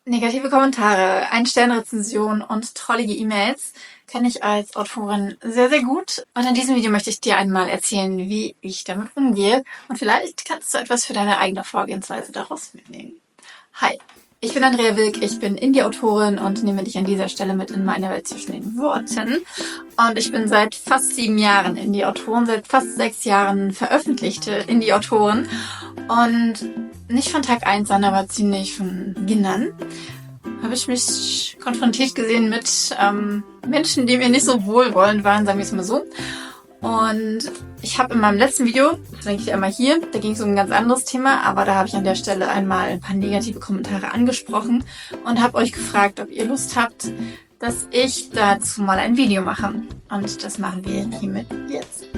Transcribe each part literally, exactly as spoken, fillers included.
Negative Kommentare, Ein-Sterne-Rezensionen und trollige E-Mails kenne ich als Autorin sehr, sehr gut. Und in diesem Video möchte ich dir einmal erzählen, wie ich damit umgehe. Und vielleicht kannst du etwas für deine eigene Vorgehensweise daraus mitnehmen. Hi, ich bin Andrea Wilk, ich bin Indie-Autorin und nehme dich an dieser Stelle mit in meine Welt zwischen den Worten. Und ich bin seit fast sieben Jahren Indie-Autorin, seit fast sechs Jahren veröffentlichte Indie-Autorin. Und nicht von Tag eins an, aber ziemlich von Beginn an habe ich mich konfrontiert gesehen mit ähm, Menschen, die mir nicht so wohlwollend waren, sagen wir es mal so. Und ich habe in meinem letzten Video, das denke ich einmal hier, da ging es um ein ganz anderes Thema, aber da habe ich an der Stelle einmal ein paar negative Kommentare angesprochen und habe euch gefragt, ob ihr Lust habt, dass ich dazu mal ein Video mache. Und das machen wir hiermit jetzt.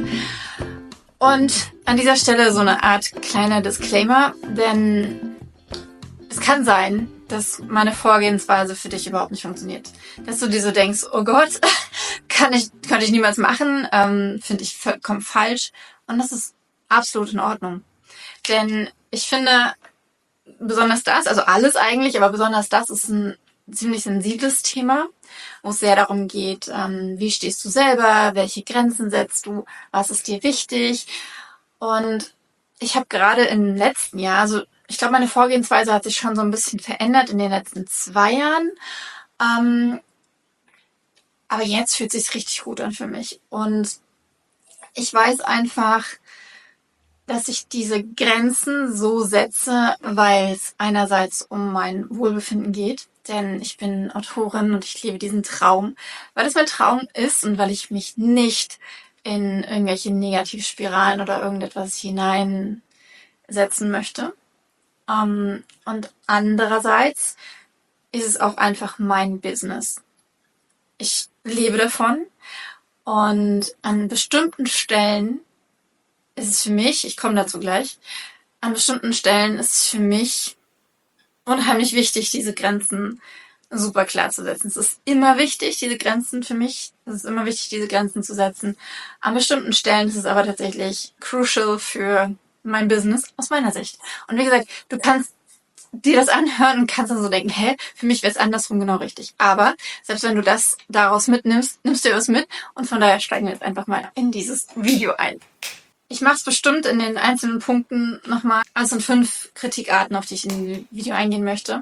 Und an dieser Stelle so eine Art kleiner Disclaimer, denn es kann sein, dass meine Vorgehensweise für dich überhaupt nicht funktioniert. Dass du dir so denkst, oh Gott, kann ich, könnte ich niemals machen, ähm, finde ich vollkommen falsch. Und das ist absolut in Ordnung. Denn ich finde, besonders das, also alles eigentlich, aber besonders das ist ein ziemlich sensibles Thema, wo es sehr darum geht, ähm, wie stehst du selber, welche Grenzen setzt du, was ist dir wichtig. Und ich habe gerade im letzten Jahr, also ich glaube, meine Vorgehensweise hat sich schon so ein bisschen verändert in den letzten zwei Jahren. Ähm, aber jetzt fühlt es sich richtig gut an für mich. Und ich weiß einfach, dass ich diese Grenzen so setze, weil es einerseits um mein Wohlbefinden geht. Denn ich bin Autorin und ich liebe diesen Traum, weil es mein Traum ist und weil ich mich nicht in irgendwelche Negativspiralen oder irgendetwas hineinsetzen möchte. Um, und andererseits ist es auch einfach mein Business. Ich lebe davon und an bestimmten Stellen ist es für mich, ich komme dazu gleich, an bestimmten Stellen ist es für mich unheimlich wichtig, diese Grenzen super klar zu setzen. Es ist immer wichtig, diese Grenzen für mich, es ist immer wichtig, diese Grenzen zu setzen. An bestimmten Stellen ist es aber tatsächlich crucial für mein Business aus meiner Sicht. Und wie gesagt, du kannst dir das anhören und kannst dann so denken, hä, für mich wäre es andersrum genau richtig. Aber selbst wenn du das daraus mitnimmst, nimmst du was mit und von daher steigen wir jetzt einfach mal in dieses Video ein. Ich mache es bestimmt in den einzelnen Punkten nochmal. Also sind fünf Kritikarten, auf die ich in dem Video eingehen möchte.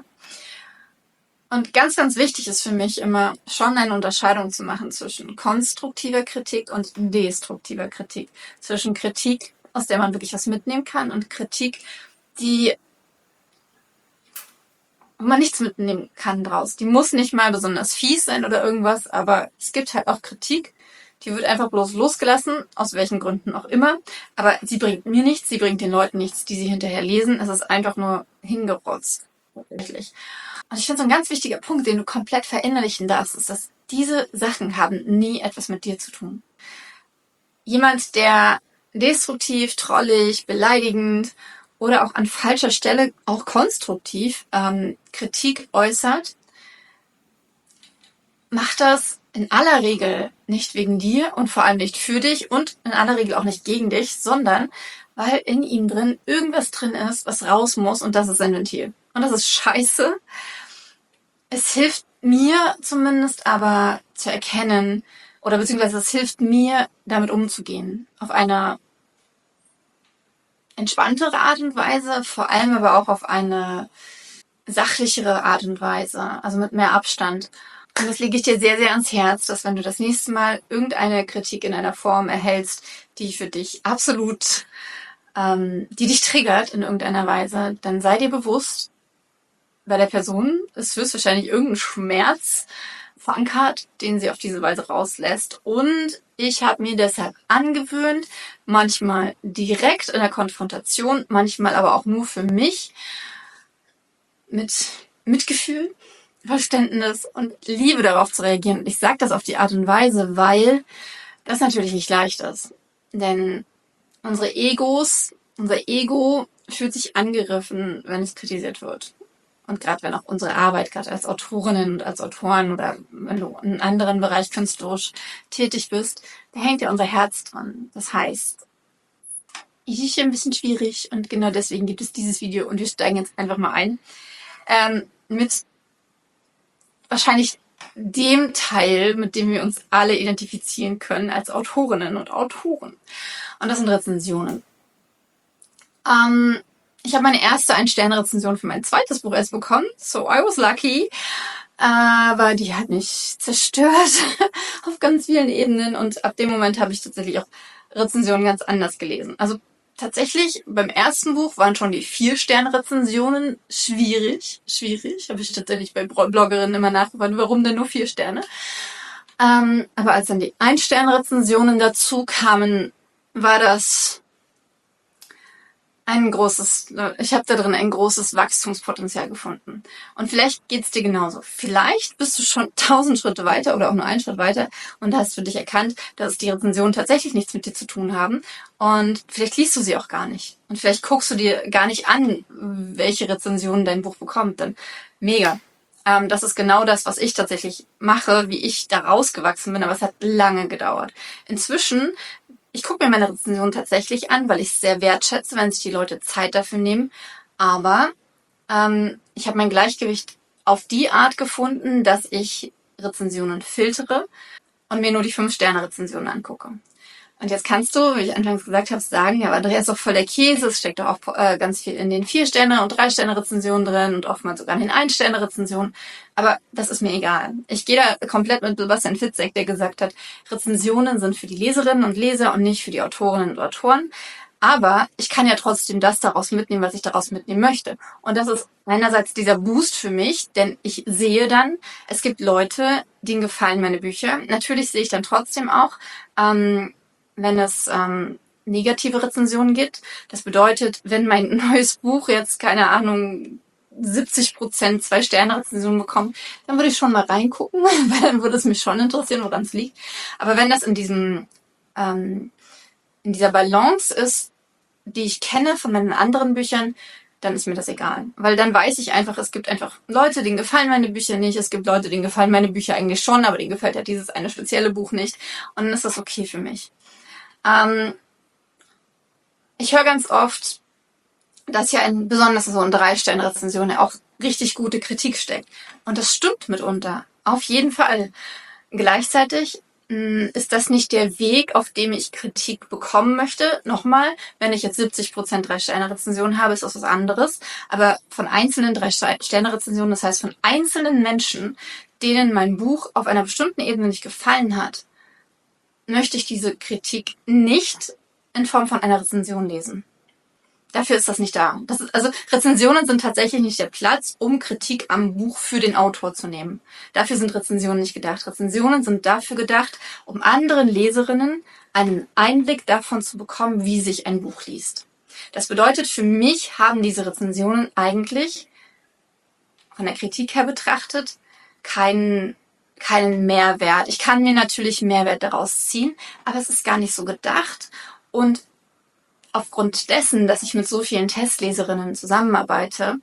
Und ganz, ganz wichtig ist für mich immer schon eine Unterscheidung zu machen zwischen konstruktiver Kritik und destruktiver Kritik. Zwischen Kritik, aus der man wirklich was mitnehmen kann, und Kritik, die wo man nichts mitnehmen kann draus. Die muss nicht mal besonders fies sein oder irgendwas, aber es gibt halt auch Kritik, die wird einfach bloß losgelassen, aus welchen Gründen auch immer. Aber sie bringt mir nichts, sie bringt den Leuten nichts, die sie hinterher lesen. Es ist einfach nur hingerotzt. Wirklich. Und ich finde, so ein ganz wichtiger Punkt, den du komplett verinnerlichen darfst, ist, dass diese Sachen haben nie etwas mit dir zu tun. Jemand, der destruktiv, trollig, beleidigend oder auch an falscher Stelle auch konstruktiv ähm, Kritik äußert, macht das in aller Regel nicht wegen dir und vor allem nicht für dich und in aller Regel auch nicht gegen dich, sondern weil in ihm drin irgendwas drin ist, was raus muss, und das ist sein Ventil. Und das ist scheiße. Es hilft mir zumindest aber zu erkennen, oder beziehungsweise es hilft mir, damit umzugehen. Auf eine entspanntere Art und Weise, vor allem aber auch auf eine sachlichere Art und Weise, also mit mehr Abstand. Und das lege ich dir sehr, sehr ans Herz, dass wenn du das nächste Mal irgendeine Kritik in einer Form erhältst, die für dich absolut, ähm, die dich triggert in irgendeiner Weise, dann sei dir bewusst, bei der Person ist höchstwahrscheinlich irgendein Schmerz verankert, den sie auf diese Weise rauslässt. Und ich habe mir deshalb angewöhnt, manchmal direkt in der Konfrontation, manchmal aber auch nur für mich, mit Mitgefühl, Verständnis und Liebe darauf zu reagieren. Und ich sage das auf die Art und Weise, weil das natürlich nicht leicht ist. Denn unsere Egos, unser Ego fühlt sich angegriffen, wenn es kritisiert wird. Und gerade wenn auch unsere Arbeit, gerade als Autorinnen und als Autoren oder wenn du in einem anderen Bereich künstlerisch tätig bist, da hängt ja unser Herz dran. Das heißt, ich ist hier ein bisschen schwierig und genau deswegen gibt es dieses Video und wir steigen jetzt einfach mal ein. Ähm, mit wahrscheinlich dem Teil, mit dem wir uns alle identifizieren können als Autorinnen und Autoren. Und das sind Rezensionen. Ähm, ich habe meine erste Ein-Sterne-Rezension für mein zweites Buch erst bekommen, so I was lucky. Aber die hat mich zerstört auf ganz vielen Ebenen und ab dem Moment habe ich tatsächlich auch Rezensionen ganz anders gelesen. Also tatsächlich, beim ersten Buch waren schon die Vier-Sterne-Rezensionen schwierig. Schwierig. Habe ich tatsächlich bei Bloggerinnen immer nachgefragt, warum denn nur vier Sterne? Ähm, aber als dann die Ein-Sterne-Rezensionen dazu kamen, war das ein großes, ich habe da drin ein großes Wachstumspotenzial gefunden. Und vielleicht geht's dir genauso. Vielleicht bist du schon tausend Schritte weiter oder auch nur einen Schritt weiter und hast für dich erkannt, dass die Rezensionen tatsächlich nichts mit dir zu tun haben. Und vielleicht liest du sie auch gar nicht. Und vielleicht guckst du dir gar nicht an, welche Rezensionen dein Buch bekommt. Dann mega. Ähm, das ist genau das, was ich tatsächlich mache, wie ich da rausgewachsen bin. Aber es hat lange gedauert. Inzwischen Ich gucke mir meine Rezensionen tatsächlich an, weil ich es sehr wertschätze, wenn sich die Leute Zeit dafür nehmen. Aber ähm, ich habe mein Gleichgewicht auf die Art gefunden, dass ich Rezensionen filtere und mir nur die fünf-Sterne-Rezensionen angucke. Und jetzt kannst du, wie ich anfangs gesagt habe, sagen, ja, aber Andrea ist doch voll der Käse, es steckt doch auch äh, ganz viel in den vier-Sterne- und drei-Sterne-Rezensionen drin und oftmals sogar in den ein-Sterne-Rezensionen. Aber das ist mir egal. Ich gehe da komplett mit Sebastian Fitzek, der gesagt hat, Rezensionen sind für die Leserinnen und Leser und nicht für die Autorinnen und Autoren. Aber ich kann ja trotzdem das daraus mitnehmen, was ich daraus mitnehmen möchte. Und das ist einerseits dieser Boost für mich, denn ich sehe dann, es gibt Leute, denen gefallen meine Bücher. Natürlich sehe ich dann trotzdem auch, ähm, wenn es ähm, negative Rezensionen gibt. Das bedeutet, wenn mein neues Buch jetzt, keine Ahnung, siebzig Prozent Zwei-Sterne-Rezensionen bekommt, dann würde ich schon mal reingucken, weil dann würde es mich schon interessieren, woran es liegt. Aber wenn das in diesem ähm, in dieser Balance ist, die ich kenne von meinen anderen Büchern, dann ist mir das egal. Weil dann weiß ich einfach, es gibt einfach Leute, denen gefallen meine Bücher nicht. Es gibt Leute, denen gefallen meine Bücher eigentlich schon, aber denen gefällt ja dieses eine spezielle Buch nicht. Und dann ist das okay für mich. Ähm, ich höre ganz oft, dass ja in, besonders so in Drei-Sterne-Rezensionen auch richtig gute Kritik steckt. Und das stimmt mitunter. Auf jeden Fall. Gleichzeitig mh, ist das nicht der Weg, auf dem ich Kritik bekommen möchte. Nochmal, wenn ich jetzt siebzig Prozent Drei-Sterne-Rezensionen habe, ist das was anderes. Aber von einzelnen Drei-Sterne-Rezensionen, das heißt von einzelnen Menschen, denen mein Buch auf einer bestimmten Ebene nicht gefallen hat, möchte ich diese Kritik nicht in Form von einer Rezension lesen. Dafür ist das nicht da. Das ist, also Rezensionen sind tatsächlich nicht der Platz, um Kritik am Buch für den Autor zu nehmen. Dafür sind Rezensionen nicht gedacht. Rezensionen sind dafür gedacht, um anderen Leserinnen einen Einblick davon zu bekommen, wie sich ein Buch liest. Das bedeutet, für mich haben diese Rezensionen eigentlich von der Kritik her betrachtet keinen keinen Mehrwert. Ich kann mir natürlich Mehrwert daraus ziehen, aber es ist gar nicht so gedacht. Und aufgrund dessen, dass ich mit so vielen Testleserinnen zusammenarbeite,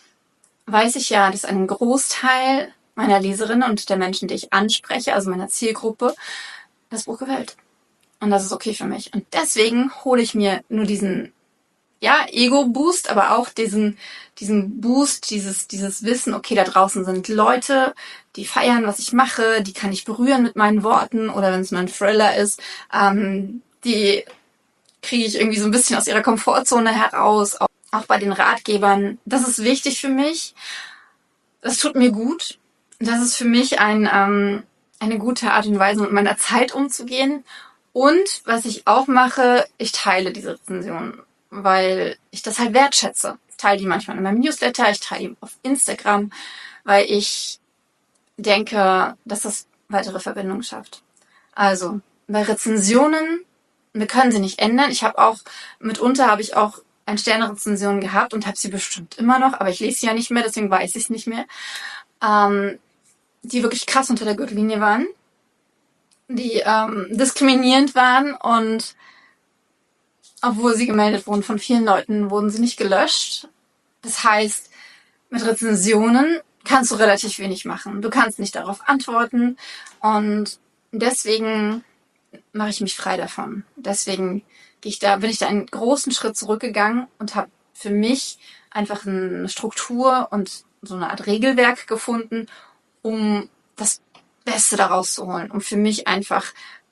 weiß ich ja, dass ein Großteil meiner Leserinnen und der Menschen, die ich anspreche, also meiner Zielgruppe, das Buch gefällt. Und das ist okay für mich. Und deswegen hole ich mir nur diesen, ja, Ego-Boost, aber auch diesen, diesen Boost, dieses, dieses Wissen, okay, da draußen sind Leute, die feiern, was ich mache, die kann ich berühren mit meinen Worten oder wenn es nur ein Thriller ist, ähm, die kriege ich irgendwie so ein bisschen aus ihrer Komfortzone heraus, auch, auch bei den Ratgebern. Das ist wichtig für mich. Das tut mir gut. Das ist für mich ein, ähm, eine gute Art und Weise, mit meiner Zeit umzugehen. Und was ich auch mache, ich teile diese Rezensionen, weil ich das halt wertschätze. Ich teile die manchmal in meinem Newsletter, ich teile die auf Instagram, weil ich denke, dass das weitere Verbindungen schafft. Also, bei Rezensionen, wir können sie nicht ändern. Ich habe auch, mitunter habe ich auch Ein-Sterne-Rezensionen gehabt und habe sie bestimmt immer noch, aber ich lese sie ja nicht mehr, deswegen weiß ich es nicht mehr, ähm, die wirklich krass unter der Gürtellinie waren, die ähm, diskriminierend waren und obwohl sie gemeldet wurden von vielen Leuten, wurden sie nicht gelöscht. Das heißt, mit Rezensionen kannst du relativ wenig machen. Du kannst nicht darauf antworten und deswegen mache ich mich frei davon. Deswegen gehe ich da, bin ich da einen großen Schritt zurückgegangen und habe für mich einfach eine Struktur und so eine Art Regelwerk gefunden, um das Beste daraus zu holen, um für mich einfach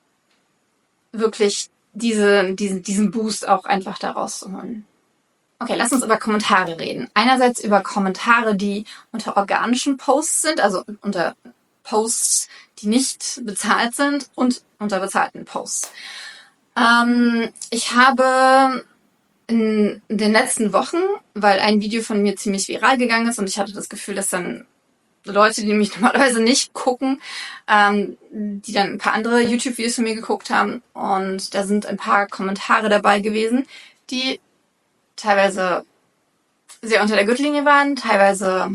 wirklich diese, diesen, diesen Boost auch einfach daraus zu holen. Okay, lass uns über Kommentare reden. Einerseits über Kommentare, die unter organischen Posts sind, also unter Posts, die nicht bezahlt sind, und unter bezahlten Posts. Ähm, ich habe in den letzten Wochen, weil ein Video von mir ziemlich viral gegangen ist und ich hatte das Gefühl, dass dann Leute, die mich normalerweise nicht gucken, ähm, die dann ein paar andere YouTube-Videos von mir geguckt haben, und da sind ein paar Kommentare dabei gewesen, die teilweise sehr unter der Gürtellinie waren, teilweise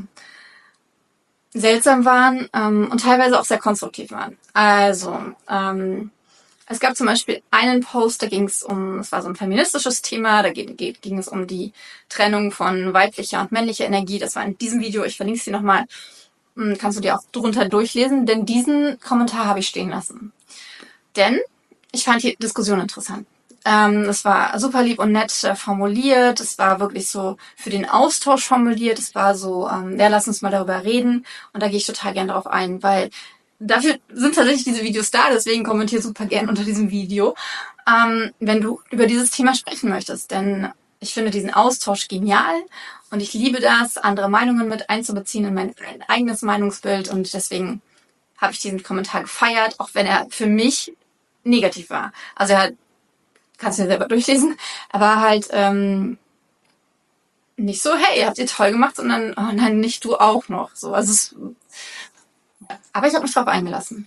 seltsam waren ähm, und teilweise auch sehr konstruktiv waren. Also, ähm, es gab zum Beispiel einen Post, da ging es um, es war so ein feministisches Thema, da ging, ging es um die Trennung von weiblicher und männlicher Energie. Das war in diesem Video, ich verlinke es dir nochmal, kannst du dir auch drunter durchlesen, denn diesen Kommentar habe ich stehen lassen. Denn ich fand die Diskussion interessant. Ähm, es war super lieb und nett äh, formuliert, es war wirklich so für den Austausch formuliert, es war so, ähm, ja, lass uns mal darüber reden, und da gehe ich total gern drauf ein, weil dafür sind tatsächlich diese Videos da, deswegen kommentiere super gern unter diesem Video, ähm, wenn du über dieses Thema sprechen möchtest, denn ich finde diesen Austausch genial und ich liebe das, andere Meinungen mit einzubeziehen in mein eigenes Meinungsbild, und deswegen habe ich diesen Kommentar gefeiert, auch wenn er für mich negativ war. Also er kannst du dir selber durchlesen, aber halt ähm, nicht so, hey, habt ihr toll gemacht, sondern, oh nein, nicht du auch noch. So, also es, aber ich habe mich drauf eingelassen.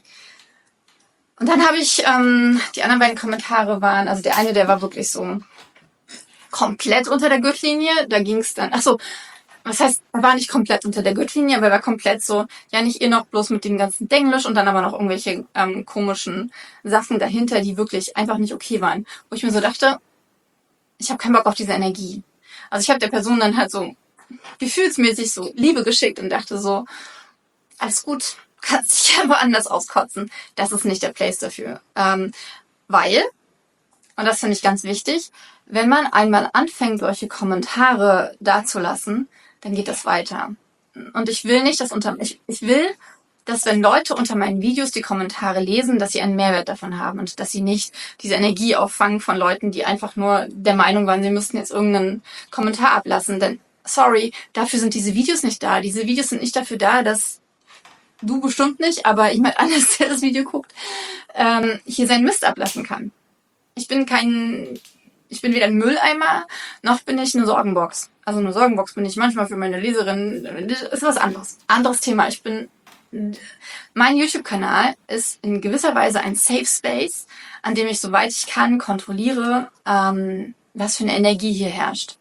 Und dann habe ich, ähm, die anderen beiden Kommentare waren, also der eine, der war wirklich so komplett unter der Gürtellinie, da ging es dann, ach so, was heißt, er war nicht komplett unter der Gürtellinie, aber er war komplett so, ja, nicht ihr noch bloß mit dem ganzen Denglisch und dann aber noch irgendwelche ähm, komischen Sachen dahinter, die wirklich einfach nicht okay waren. Wo ich mir so dachte, ich habe keinen Bock auf diese Energie. Also ich habe der Person dann halt so gefühlsmäßig so Liebe geschickt und dachte so, alles gut, kannst dich ja woanders auskotzen. Das ist nicht der Place dafür. Ähm, weil, und das finde ich ganz wichtig, wenn man einmal anfängt, solche Kommentare dazulassen, dann geht das weiter. Und ich will nicht, dass unter ich, ich will, dass wenn Leute unter meinen Videos die Kommentare lesen, dass sie einen Mehrwert davon haben und dass sie nicht diese Energie auffangen von Leuten, die einfach nur der Meinung waren, sie müssten jetzt irgendeinen Kommentar ablassen. Denn, sorry, dafür sind diese Videos nicht da. Diese Videos sind nicht dafür da, dass du bestimmt nicht, aber jemand anderes, der das Video guckt, ähm, hier seinen Mist ablassen kann. Ich bin kein... Ich bin weder ein Mülleimer, noch bin ich eine Sorgenbox. Also eine Sorgenbox bin ich manchmal für meine Leserinnen. Das ist was anderes. Anderes Thema. Ich bin, mein YouTube-Kanal ist in gewisser Weise ein Safe Space, an dem ich, soweit ich kann, kontrolliere, ähm, was für eine Energie hier herrscht.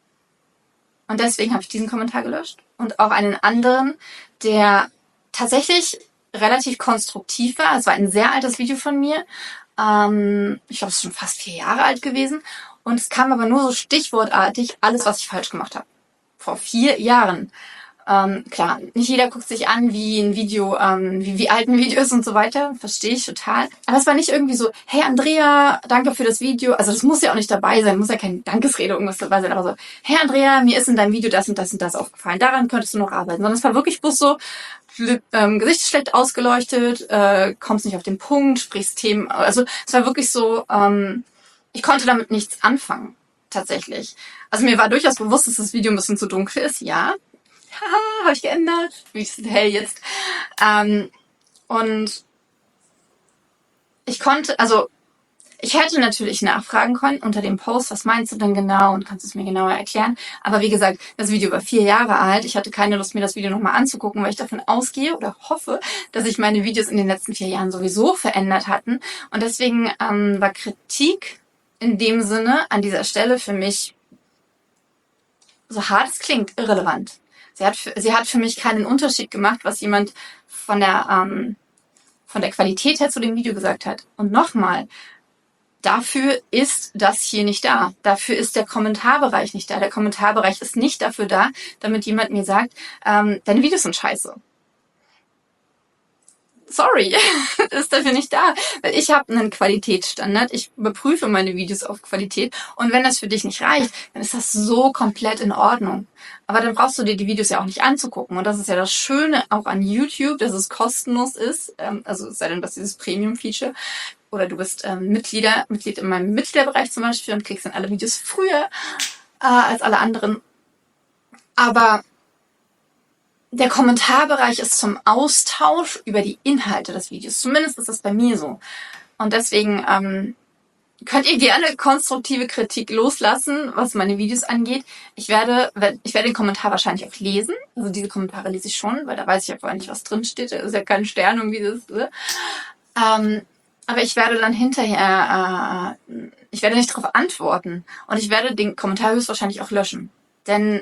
Und deswegen habe ich diesen Kommentar gelöscht. Und auch einen anderen, der tatsächlich relativ konstruktiv war. Es war ein sehr altes Video von mir. Ähm, ich glaube, es ist schon fast vier Jahre alt gewesen. Und es kam aber nur so stichwortartig alles, was ich falsch gemacht habe. Vor vier Jahren. Ähm, klar, nicht jeder guckt sich an, wie ein Video, ähm, wie, wie alt ein Video ist und so weiter. Verstehe ich total. Aber es war nicht irgendwie so, hey Andrea, danke für das Video. Also das muss ja auch nicht dabei sein, muss ja keine Dankesrede irgendwas dabei sein. Aber so, hey Andrea, mir ist in deinem Video das und das und das aufgefallen. Daran könntest du noch arbeiten. Sondern es war wirklich bloß so, ähm, Gesicht schlecht ausgeleuchtet, äh, kommst nicht auf den Punkt, sprichst Themen. Also es war wirklich so, ähm, ich konnte damit nichts anfangen, tatsächlich. Also mir war durchaus bewusst, dass das Video ein bisschen zu dunkel ist, ja. Haha, habe ich geändert. Wie ist hell jetzt? Ähm, und ich konnte, also ich hätte natürlich nachfragen können unter dem Post, was meinst du denn genau und kannst du es mir genauer erklären. Aber wie gesagt, das Video war vier Jahre alt. Ich hatte keine Lust, mir das Video nochmal anzugucken, weil ich davon ausgehe oder hoffe, dass sich meine Videos in den letzten vier Jahren sowieso verändert hatten. Und deswegen ähm, war Kritik in dem Sinne an dieser Stelle für mich, so hart es klingt, irrelevant. Sie hat, für, sie hat für mich keinen Unterschied gemacht, was jemand von der, ähm, von der Qualität her zu dem Video gesagt hat. Und nochmal, dafür ist das hier nicht da. Dafür ist der Kommentarbereich nicht da. Der Kommentarbereich ist nicht dafür da, damit jemand mir sagt, ähm, deine Videos sind scheiße. sorry, ist dafür nicht da. Weil ich habe einen Qualitätsstandard. Ich überprüfe meine Videos auf Qualität. Und wenn das für dich nicht reicht, dann ist das so komplett in Ordnung. Aber dann brauchst du dir die Videos ja auch nicht anzugucken. Und das ist ja das Schöne auch an YouTube, dass es kostenlos ist. Also es sei denn, dass dieses Premium-Feature. Oder du bist ähm, Mitglieder, Mitglied in meinem Mitgliederbereich zum Beispiel und kriegst dann alle Videos früher äh, als alle anderen. Aber der Kommentarbereich ist zum Austausch über die Inhalte des Videos. Zumindest ist das bei mir so. Und deswegen ähm, könnt ihr gerne konstruktive Kritik loslassen, was meine Videos angeht. Ich werde, ich werde den Kommentar wahrscheinlich auch lesen. Also diese Kommentare lese ich schon, weil da weiß ich ja vorher nicht, was drin steht. Da ist ja kein Stern irgendwie das. Äh. Ähm, aber ich werde dann hinterher, äh, ich werde nicht darauf antworten. Und ich werde den Kommentar höchstwahrscheinlich auch löschen. Denn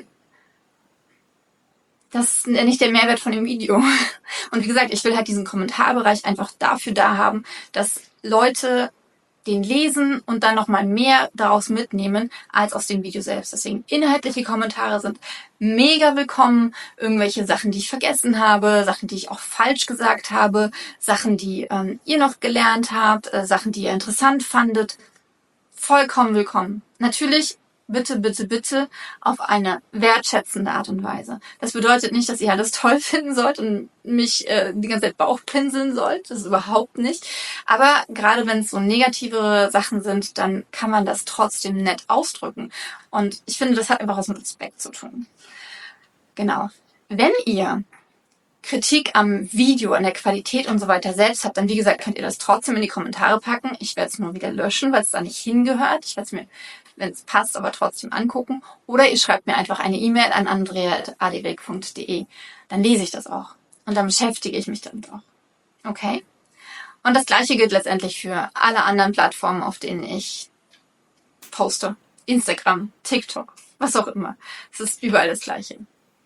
das ist nicht der Mehrwert von dem Video. Und wie gesagt, ich will halt diesen Kommentarbereich einfach dafür da haben, dass Leute den lesen und dann nochmal mehr daraus mitnehmen als aus dem Video selbst. Deswegen inhaltliche Kommentare sind mega willkommen. Irgendwelche Sachen, die ich vergessen habe, Sachen, die ich auch falsch gesagt habe, Sachen, die ähm, ihr noch gelernt habt, äh, Sachen, die ihr interessant fandet. Vollkommen willkommen. Natürlich bitte, bitte, bitte auf eine wertschätzende Art und Weise. Das bedeutet nicht, dass ihr alles toll finden sollt und mich äh, die ganze Zeit Bauchpinseln sollt. Das ist überhaupt nicht. Aber gerade wenn es so negative Sachen sind, dann kann man das trotzdem nett ausdrücken. Und ich finde, das hat einfach was mit Respekt zu tun. Genau. Wenn ihr Kritik am Video, an der Qualität und so weiter selbst habt, dann wie gesagt, könnt ihr das trotzdem in die Kommentare packen. Ich werde es nur wieder löschen, weil es da nicht hingehört. Ich werde es mir, wenn es passt, aber trotzdem angucken. Oder ihr schreibt mir einfach eine E-Mail an andrea at a d weg punkt d e. Dann lese ich das auch. Und dann beschäftige ich mich damit auch. Okay? Und das Gleiche gilt letztendlich für alle anderen Plattformen, auf denen ich poste. Instagram, TikTok, was auch immer. Es ist überall das Gleiche.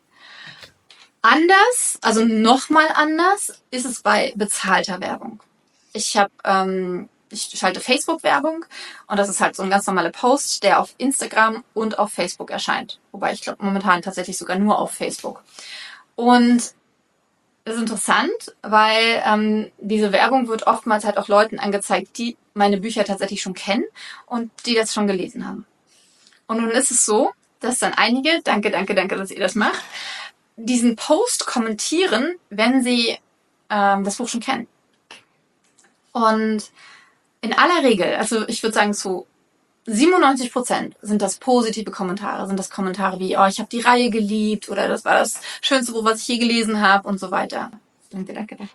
Anders, also nochmal anders, ist es bei bezahlter Werbung. Ich habe, ähm, ich schalte Facebook-Werbung und das ist halt so ein ganz normaler Post, der auf Instagram und auf Facebook erscheint. Wobei ich glaube momentan tatsächlich sogar nur auf Facebook. Und das ist interessant, weil ähm, diese Werbung wird oftmals halt auch Leuten angezeigt, die meine Bücher tatsächlich schon kennen und die das schon gelesen haben. Und nun ist es so, dass dann einige, danke, danke, danke, dass ihr das macht, diesen Post kommentieren, wenn sie ähm, das Buch schon kennen. Und in aller Regel, also ich würde sagen zu siebenundneunzig Prozent sind das positive Kommentare, sind das Kommentare wie, oh, ich habe die Reihe geliebt oder das war das schönste Buch, was ich je gelesen habe und so weiter. Danke, danke, danke.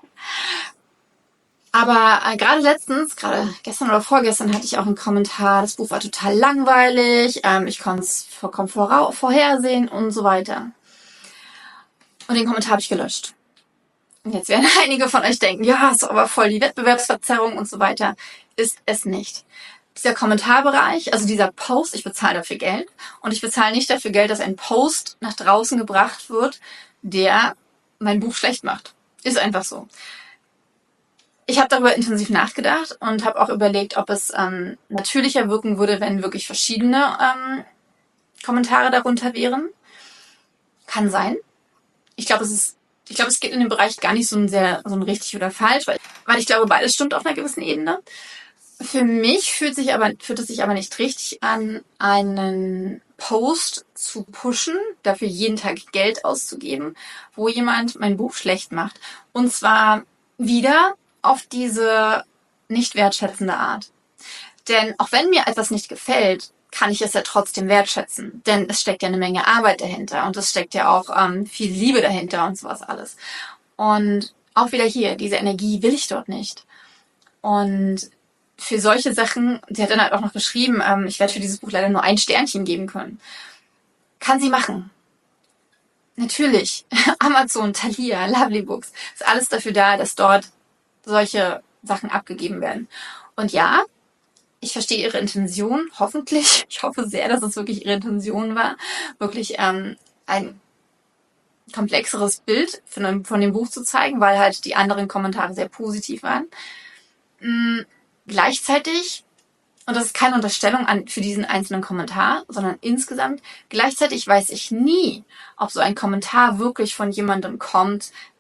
Aber äh, gerade letztens, gerade gestern oder vorgestern, hatte ich auch einen Kommentar, das Buch war total langweilig, ähm, ich konnte es vollkommen vorau- vorhersehen und so weiter. Und den Kommentar habe ich gelöscht. Und jetzt werden einige von euch denken, ja, ist doch aber voll die Wettbewerbsverzerrung und so weiter. Ist es nicht. Dieser Kommentarbereich, also dieser Post, ich bezahle dafür Geld. Und ich bezahle nicht dafür Geld, dass ein Post nach draußen gebracht wird, der mein Buch schlecht macht. Ist einfach so. Ich habe darüber intensiv nachgedacht und habe auch überlegt, ob es ähm, natürlicher wirken würde, wenn wirklich verschiedene ähm, Kommentare darunter wären. Kann sein. Ich glaube, es ist, ich glaube, es geht in dem Bereich gar nicht so ein sehr, so ein richtig oder falsch, weil, weil ich glaube, beides stimmt auf einer gewissen Ebene. Für mich fühlt sich aber, fühlt es sich aber nicht richtig an, einen Post zu pushen, dafür jeden Tag Geld auszugeben, wo jemand mein Buch schlecht macht. Und zwar wieder auf diese nicht wertschätzende Art. Denn auch wenn mir etwas nicht gefällt, kann ich es ja trotzdem wertschätzen. Denn es steckt ja eine Menge Arbeit dahinter und es steckt ja auch ähm, viel Liebe dahinter und sowas alles. Und auch wieder hier, diese Energie will ich dort nicht. Und für solche Sachen, sie hat dann halt auch noch geschrieben, ähm, ich werde für dieses Buch leider nur ein Sternchen geben können. Kann sie machen. Natürlich. Amazon, Thalia, Lovely Books, ist alles dafür da, dass dort solche Sachen abgegeben werden. Und ja, ich verstehe ihre Intention, hoffentlich. Ich hoffe sehr, dass es wirklich ihre Intention war, wirklich ähm, ein komplexeres Bild von, von dem Buch zu zeigen, weil halt die anderen Kommentare sehr positiv waren. Mhm. Gleichzeitig, und das ist keine Unterstellung an für diesen einzelnen Kommentar, sondern insgesamt, gleichzeitig weiß ich nie, ob so ein Kommentar wirklich von jemandem kommt,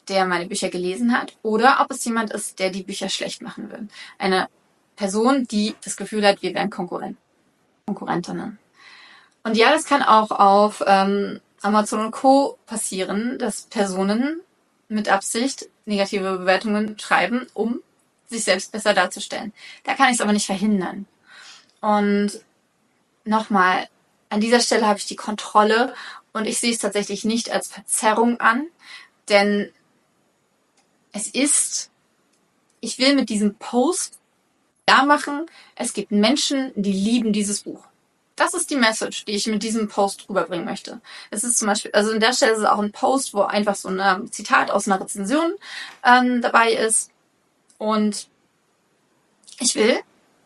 der meine Bücher gelesen hat, oder ob es jemand ist, der die Bücher schlecht machen will. Eine Person, die das Gefühl hat, wir wären Konkurrenten, Konkurrentinnen. Und ja, das kann auch auf ähm, Amazon und Co. passieren, dass Personen mit Absicht negative Bewertungen schreiben, um sich selbst besser darzustellen. Da kann ich es aber nicht verhindern. Und nochmal, an dieser Stelle habe ich die Kontrolle und ich sehe es tatsächlich nicht als Verzerrung an, denn es ist, ich will mit diesem Post klar machen, es gibt Menschen, die lieben dieses Buch. Das ist die Message, die ich mit diesem Post rüberbringen möchte. Es ist zum Beispiel, also in der Stelle ist es auch ein Post, wo einfach so ein Zitat aus einer Rezension ähm, dabei ist. Und ich will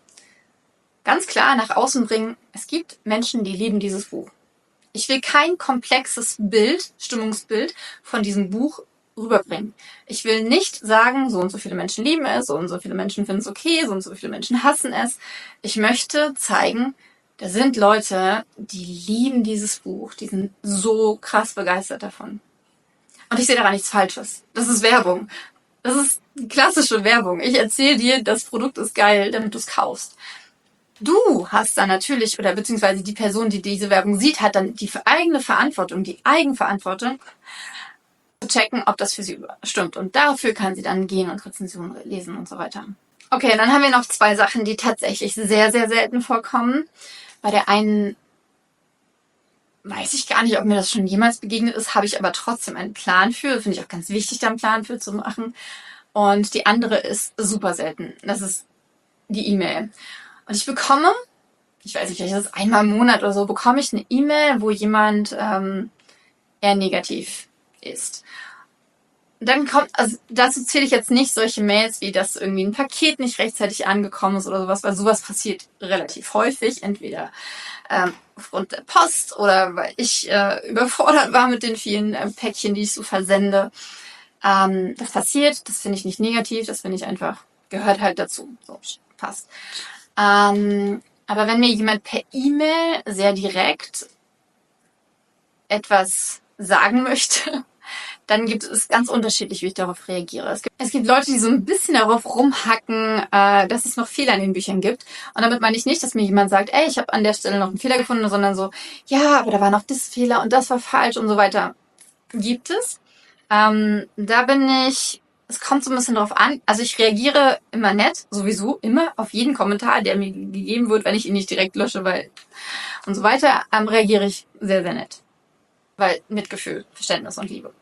ganz klar nach außen bringen, es gibt Menschen, die lieben dieses Buch. Ich will kein komplexes Bild, Stimmungsbild von diesem Buch rüberbringen. Ich will nicht sagen, so und so viele Menschen lieben es, so und so viele Menschen finden es okay, so und so viele Menschen hassen es. Ich möchte zeigen, da sind Leute, die lieben dieses Buch, die sind so krass begeistert davon. Und ich sehe daran nichts Falsches. Das ist Werbung. Das ist klassische Werbung. Ich erzähle dir, das Produkt ist geil, damit du es kaufst. Du hast dann natürlich, oder beziehungsweise die Person, die diese Werbung sieht, hat dann die eigene Verantwortung, die Eigenverantwortung, zu checken, ob das für sie stimmt. Und dafür kann sie dann gehen und Rezensionen lesen und so weiter. Okay, dann haben wir noch zwei Sachen, die tatsächlich sehr, sehr selten vorkommen. Bei der einen weiß ich gar nicht, ob mir das schon jemals begegnet ist, habe ich aber trotzdem einen Plan für. Finde ich auch ganz wichtig, da einen Plan für zu machen. Und die andere ist super selten. Das ist die E-Mail. Und ich bekomme, ich weiß nicht, vielleicht ist es einmal im Monat oder so, bekomme ich eine E-Mail, wo jemand ähm, eher negativ ist. Und dann kommt, also dazu zähle ich jetzt nicht solche Mails, wie dass irgendwie ein Paket nicht rechtzeitig angekommen ist oder sowas, weil sowas passiert relativ häufig, entweder ähm, aufgrund der Post oder weil ich äh, überfordert war mit den vielen äh, Päckchen, die ich so versende. Ähm, das passiert, das finde ich nicht negativ, das finde ich einfach, gehört halt dazu. So, passt. Ähm, aber wenn mir jemand per E-Mail sehr direkt etwas sagen möchte, dann gibt es ganz unterschiedlich, wie ich darauf reagiere. Es gibt, es gibt Leute, die so ein bisschen darauf rumhacken, äh, dass es noch Fehler in den Büchern gibt. Und damit meine ich nicht, dass mir jemand sagt, ey, ich habe an der Stelle noch einen Fehler gefunden, sondern so, ja, aber da war noch das Fehler und das war falsch und so weiter. Gibt es. Ähm, da bin ich, es kommt so ein bisschen drauf an. Also ich reagiere immer nett, sowieso immer auf jeden Kommentar, der mir gegeben wird, wenn ich ihn nicht direkt lösche, weil und so weiter, ähm, reagiere ich sehr, sehr nett. Weil Mitgefühl, Verständnis und Liebe.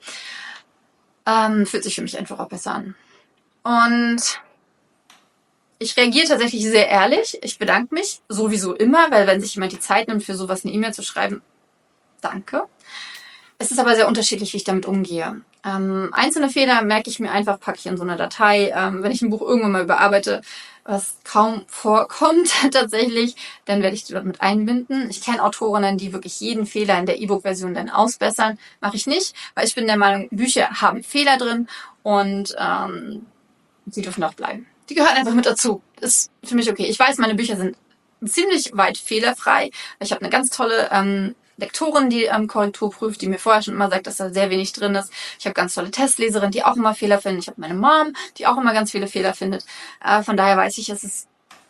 Ähm, fühlt sich für mich einfach auch besser an. Und ich reagiere tatsächlich sehr ehrlich. Ich bedanke mich sowieso immer, weil wenn sich jemand die Zeit nimmt, für sowas eine E-Mail zu schreiben, danke. Es ist aber sehr unterschiedlich, wie ich damit umgehe. Ähm, einzelne Fehler merke ich mir einfach, packe ich in so eine Datei. Ähm, wenn ich ein Buch irgendwann mal überarbeite, was kaum vorkommt tatsächlich, dann werde ich die dort mit einbinden. Ich kenne Autorinnen, die wirklich jeden Fehler in der E-Book-Version dann ausbessern. Mache ich nicht, weil ich bin der Meinung, Bücher haben Fehler drin und ähm, sie dürfen auch bleiben. Die gehören einfach mit dazu. Ist für mich okay. Ich weiß, meine Bücher sind ziemlich weit fehlerfrei. Ich habe eine ganz tolle ähm, Lektorin, die ähm, Korrektur prüft, die mir vorher schon immer sagt, dass da sehr wenig drin ist. Ich habe ganz tolle Testleserinnen, die auch immer Fehler finden. Ich habe meine Mom, die auch immer ganz viele Fehler findet. Äh, von daher weiß ich, es ist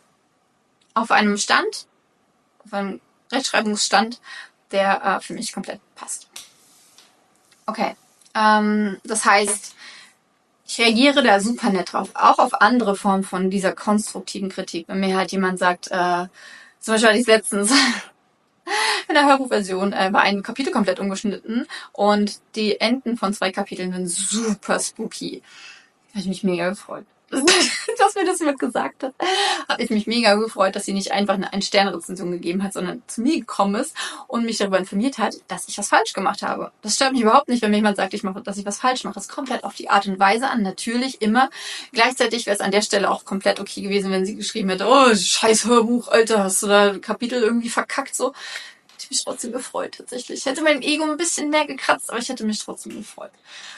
auf einem Stand, auf einem Rechtschreibungsstand, der äh, für mich komplett passt. Okay, ähm, das heißt, ich reagiere da super nett drauf, auch auf andere Formen von dieser konstruktiven Kritik. Wenn mir halt jemand sagt, äh, zum Beispiel hatte ich letztens in der Hörbuchversion äh, war ein Kapitel komplett umgeschnitten und die Enden von zwei Kapiteln sind super spooky. Da habe ich mich mega gefreut. Dass mir das jemand gesagt hat, habe ich mich mega gefreut, dass sie nicht einfach eine Ein-Sterne-Rezension gegeben hat, sondern zu mir gekommen ist und mich darüber informiert hat, dass ich was falsch gemacht habe. Das stört mich überhaupt nicht, wenn mir jemand sagt, ich mache, dass ich was falsch mache. Es kommt halt auf die Art und Weise an, natürlich immer. Gleichzeitig wäre es an der Stelle auch komplett okay gewesen, wenn sie geschrieben hätte, oh, scheiß Hörbuch, Alter, hast du da Kapitel irgendwie verkackt, so. Ich hätte mich trotzdem gefreut, tatsächlich. Ich hätte mein Ego ein bisschen mehr gekratzt, aber ich hätte mich trotzdem gefreut.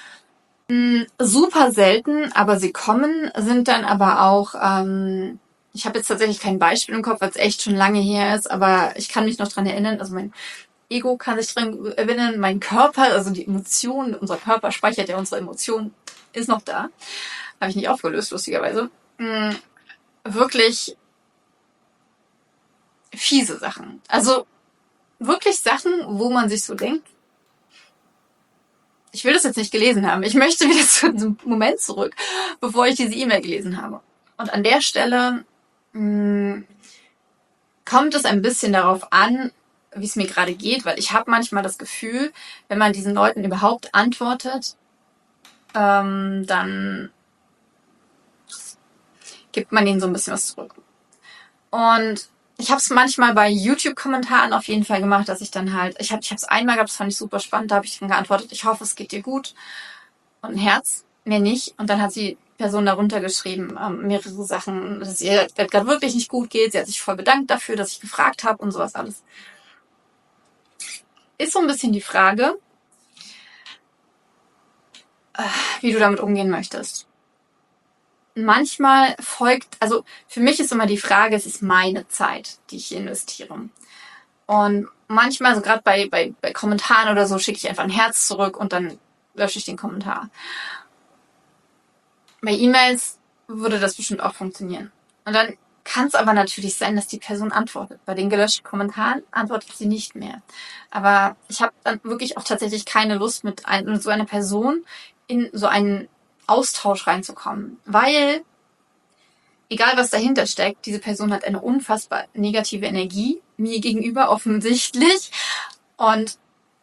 Super selten, aber sie kommen, sind dann aber auch, ähm, ich habe jetzt tatsächlich kein Beispiel im Kopf, weil es echt schon lange her ist, aber ich kann mich noch dran erinnern, also mein Ego kann sich dran erinnern, mein Körper, also die Emotionen, unser Körper speichert ja unsere Emotionen ist noch da. Habe ich nicht aufgelöst, lustigerweise. Hm, wirklich fiese Sachen. Also wirklich Sachen, wo man sich so denkt, ich will das jetzt nicht gelesen haben. Ich möchte wieder zu diesem Moment zurück, bevor ich diese E-Mail gelesen habe. Und an der Stelle mh, kommt es ein bisschen darauf an, wie es mir gerade geht, weil ich habe manchmal das Gefühl, wenn man diesen Leuten überhaupt antwortet, ähm, dann gibt man ihnen so ein bisschen was zurück. Und ich habe es manchmal bei YouTube-Kommentaren auf jeden Fall gemacht, dass ich dann halt, ich habe ich es einmal gehabt, das fand ich super spannend, da habe ich dann geantwortet, ich hoffe, es geht dir gut. Und ein Herz, mehr nicht. Und dann hat die Person darunter geschrieben, ähm, mehrere Sachen, dass es ihr gerade wirklich nicht gut geht. Sie hat sich voll bedankt dafür, dass ich gefragt habe und sowas alles. Ist so ein bisschen die Frage, äh, wie du damit umgehen möchtest. Manchmal folgt, also für mich ist immer die Frage, es ist meine Zeit, die ich hier investiere. Und manchmal, so gerade bei, bei, bei Kommentaren oder so, schicke ich einfach ein Herz zurück und dann lösche ich den Kommentar. Bei E-Mails würde das bestimmt auch funktionieren. Und dann kann es aber natürlich sein, dass die Person antwortet. Bei den gelöschten Kommentaren antwortet sie nicht mehr. Aber ich habe dann wirklich auch tatsächlich keine Lust, mit, ein, mit so einer Person in so einen Austausch reinzukommen. Weil, egal was dahinter steckt, diese Person hat eine unfassbar negative Energie, mir gegenüber offensichtlich. Und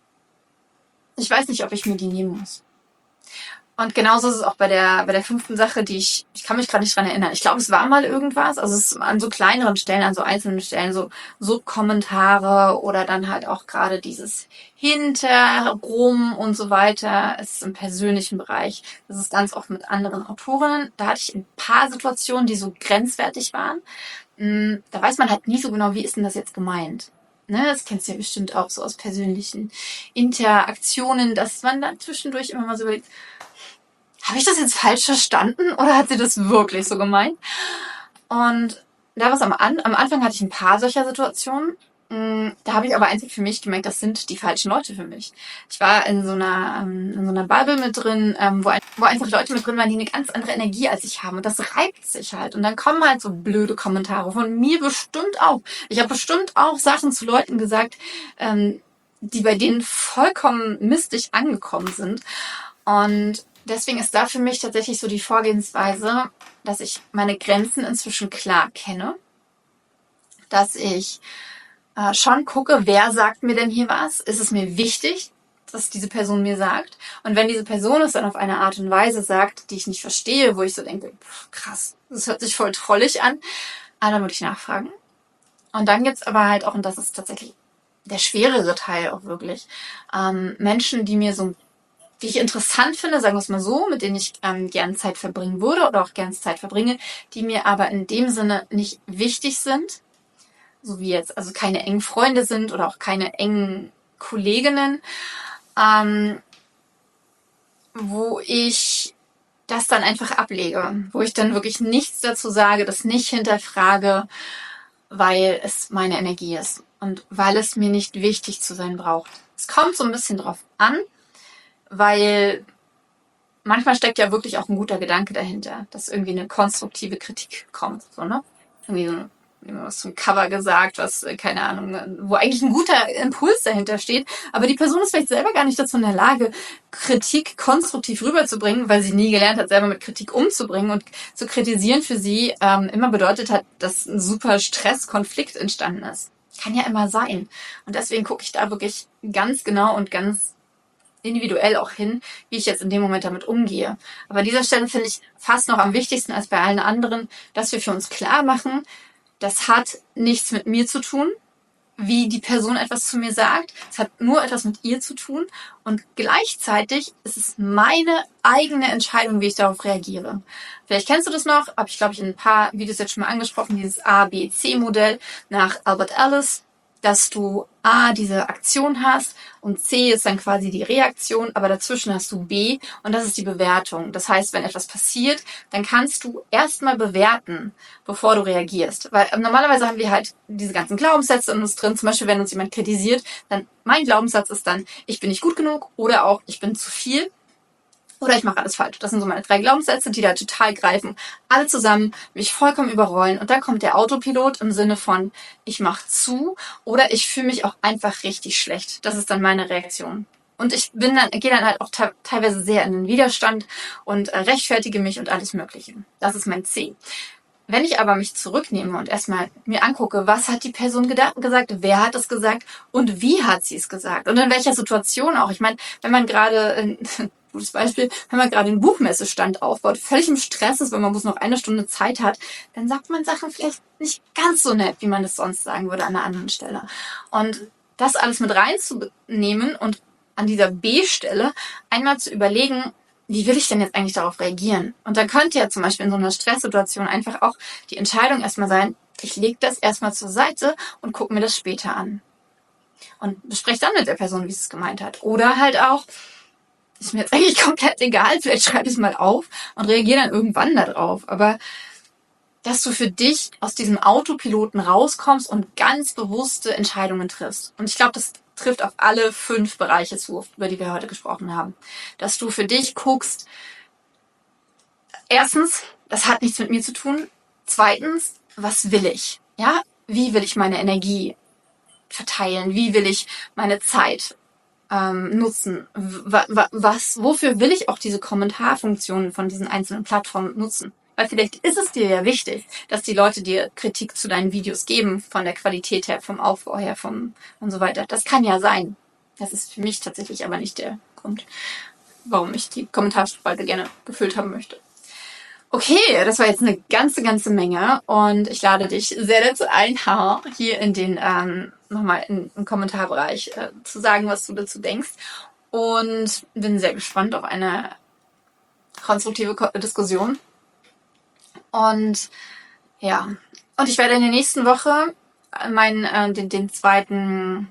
ich weiß nicht, ob ich mir die nehmen muss. Und genauso ist es auch bei der bei der fünften Sache, die ich, ich kann mich gerade nicht dran erinnern. Ich glaube, es war mal irgendwas, also es ist an so kleineren Stellen, an so einzelnen Stellen, so Subkommentare oder dann halt auch gerade dieses Hinterrum und so weiter. Es ist im persönlichen Bereich. Das ist ganz oft mit anderen Autorinnen. Da hatte ich ein paar Situationen, die so grenzwertig waren. Da weiß man halt nie so genau, wie ist denn das jetzt gemeint. Ne, das kennst du ja bestimmt auch so aus persönlichen Interaktionen, dass man dann zwischendurch immer mal so überlegt, habe ich das jetzt falsch verstanden oder hat sie das wirklich so gemeint? Und da war es am, An am Anfang hatte ich ein paar solcher Situationen. Da habe ich aber einfach für mich gemerkt, das sind die falschen Leute für mich. Ich war in so einer, in so einer Bubble mit drin, wo, ein, wo einfach Leute mit drin waren, die eine ganz andere Energie als ich haben. Und das reibt sich halt. Und dann kommen halt so blöde Kommentare von mir bestimmt auch. Ich habe bestimmt auch Sachen zu Leuten gesagt, die bei denen vollkommen mistig angekommen sind. Und deswegen ist da für mich tatsächlich so die Vorgehensweise, dass ich meine Grenzen inzwischen klar kenne, dass ich äh, schon gucke, wer sagt mir denn hier was? Ist es mir wichtig, dass diese Person mir sagt? Und wenn diese Person es dann auf eine Art und Weise sagt, die ich nicht verstehe, wo ich so denke, pff, krass, das hört sich voll trollig an, ah, dann würde ich nachfragen. Und dann gibt's aber halt auch, und das ist tatsächlich der schwerere Teil auch wirklich, ähm, Menschen, die mir so die ich interessant finde, sagen wir es mal so, mit denen ich ähm, gern Zeit verbringen würde oder auch gern Zeit verbringe, die mir aber in dem Sinne nicht wichtig sind, so wie jetzt, also keine engen Freunde sind oder auch keine engen Kolleginnen, ähm, wo ich das dann einfach ablege, wo ich dann wirklich nichts dazu sage, das nicht hinterfrage, weil es meine Energie ist und weil es mir nicht wichtig zu sein braucht. Es kommt so ein bisschen drauf an, weil manchmal steckt ja wirklich auch ein guter Gedanke dahinter, dass irgendwie eine konstruktive Kritik kommt. So, ne? Irgendwie so was zum Cover gesagt, was, keine Ahnung, wo eigentlich ein guter Impuls dahinter steht, aber die Person ist vielleicht selber gar nicht dazu in der Lage, Kritik konstruktiv rüberzubringen, weil sie nie gelernt hat, selber mit Kritik umzubringen und zu kritisieren für sie ähm, immer bedeutet hat, dass ein super Stress, Konflikt entstanden ist. Kann ja immer sein. Und deswegen gucke ich da wirklich ganz genau und ganz individuell auch hin, wie ich jetzt in dem Moment damit umgehe. Aber an dieser Stelle finde ich fast noch am wichtigsten als bei allen anderen, dass wir für uns klar machen, das hat nichts mit mir zu tun, wie die Person etwas zu mir sagt. Es hat nur etwas mit ihr zu tun. Und gleichzeitig ist es meine eigene Entscheidung, wie ich darauf reagiere. Vielleicht kennst du das noch, habe ich glaube ich in ein paar Videos jetzt schon mal angesprochen, dieses A B C Modell nach Albert Ellis, dass du A, diese Aktion hast und C ist dann quasi die Reaktion, aber dazwischen hast du B und das ist die Bewertung. Das heißt, wenn etwas passiert, dann kannst du erstmal bewerten, bevor du reagierst. Weil normalerweise haben wir halt diese ganzen Glaubenssätze in uns drin. Zum Beispiel, wenn uns jemand kritisiert, dann mein Glaubenssatz ist dann, ich bin nicht gut genug oder auch ich bin zu viel. Oder ich mache alles falsch. Das sind so meine drei Glaubenssätze, die da total greifen. Alle zusammen, mich vollkommen überrollen. Und dann kommt der Autopilot im Sinne von, ich mache zu oder ich fühle mich auch einfach richtig schlecht. Das ist dann meine Reaktion. Und ich bin dann, gehe dann halt auch te- teilweise sehr in den Widerstand und äh, rechtfertige mich und alles Mögliche. Das ist mein C. Wenn ich aber mich zurücknehme und erstmal mir angucke, was hat die Person geda- gesagt, wer hat es gesagt und wie hat sie es gesagt und in welcher Situation auch. Ich meine, wenn man gerade, gutes Beispiel, wenn man gerade einen Buchmessestand aufbaut, völlig im Stress ist, weil man bloß noch eine Stunde Zeit hat, dann sagt man Sachen vielleicht nicht ganz so nett, wie man es sonst sagen würde an einer anderen Stelle. Und das alles mit reinzunehmen und an dieser B-Stelle einmal zu überlegen, wie will ich denn jetzt eigentlich darauf reagieren? Und da könnte ja zum Beispiel in so einer Stresssituation einfach auch die Entscheidung erstmal sein, ich lege das erstmal zur Seite und gucke mir das später an. Und bespreche dann mit der Person, wie sie es gemeint hat. Oder halt auch, ist mir jetzt eigentlich komplett egal, vielleicht schreibe ich es mal auf und reagiere dann irgendwann darauf. Aber dass du für dich aus diesem Autopiloten rauskommst und ganz bewusste Entscheidungen triffst. Und ich glaube, das trifft auf alle fünf Bereiche zu, über die wir heute gesprochen haben. Dass du für dich guckst, erstens, das hat nichts mit mir zu tun. Zweitens, was will ich? Ja, wie will ich meine Energie verteilen? Wie will ich meine Zeit ähm, nutzen? W- was, wofür will ich auch diese Kommentarfunktionen von diesen einzelnen Plattformen nutzen? Weil vielleicht ist es dir ja wichtig, dass die Leute dir Kritik zu deinen Videos geben, von der Qualität her, vom Aufbau her, vom und so weiter. Das kann ja sein. Das ist für mich tatsächlich aber nicht der Grund, warum ich die Kommentarspalte gerne gefüllt haben möchte. Okay, das war jetzt eine ganze, ganze Menge und ich lade dich sehr dazu ein, hier in den ähm, nochmal in, im Kommentarbereich äh, zu sagen, was du dazu denkst und bin sehr gespannt auf eine konstruktive Ko- Diskussion. Und ja, und ich werde in der nächsten Woche meinen äh, den, den zweiten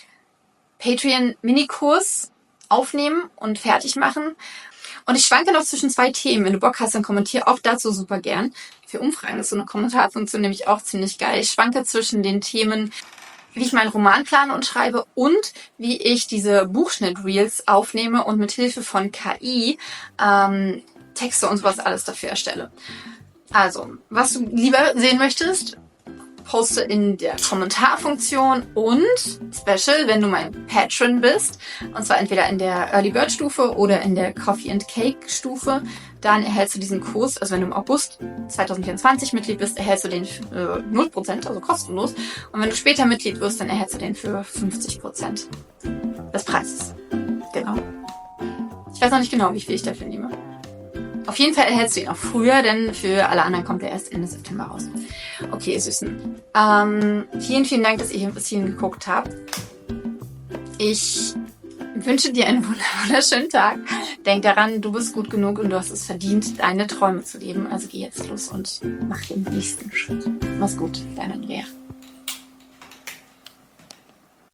Patreon-Minikurs aufnehmen und fertig machen. Und ich schwanke noch zwischen zwei Themen. Wenn du Bock hast, dann kommentier auch dazu super gern. Für Umfragen ist so eine Kommentarfunktion nämlich auch ziemlich geil. Ich schwanke zwischen den Themen, wie ich meinen Roman plane und schreibe und wie ich diese Buchschnitt-Reels aufnehme und mit Hilfe von K I ähm, Texte und sowas alles dafür erstelle. Also, was du lieber sehen möchtest, poste in der Kommentarfunktion und Special, wenn du mein Patron bist, und zwar entweder in der Early Bird Stufe oder in der Coffee and Cake Stufe, dann erhältst du diesen Kurs, also wenn du im August zwanzig vierundzwanzig Mitglied bist, erhältst du den für null Prozent, also kostenlos. Und wenn du später Mitglied wirst, dann erhältst du den für fünfzig Prozent des Preises. Genau. Ich weiß noch nicht genau, wie viel ich dafür nehme. Auf jeden Fall erhältst du ihn auch früher, denn für alle anderen kommt er erst Ende September raus. Okay, ihr Süßen. Ähm, vielen, vielen Dank, dass ihr hier ein bisschen geguckt habt. Ich wünsche dir einen wunderschönen Tag. Denk daran, du bist gut genug und du hast es verdient, deine Träume zu leben. Also geh jetzt los und mach den nächsten Schritt. Mach's gut, deine Andrea.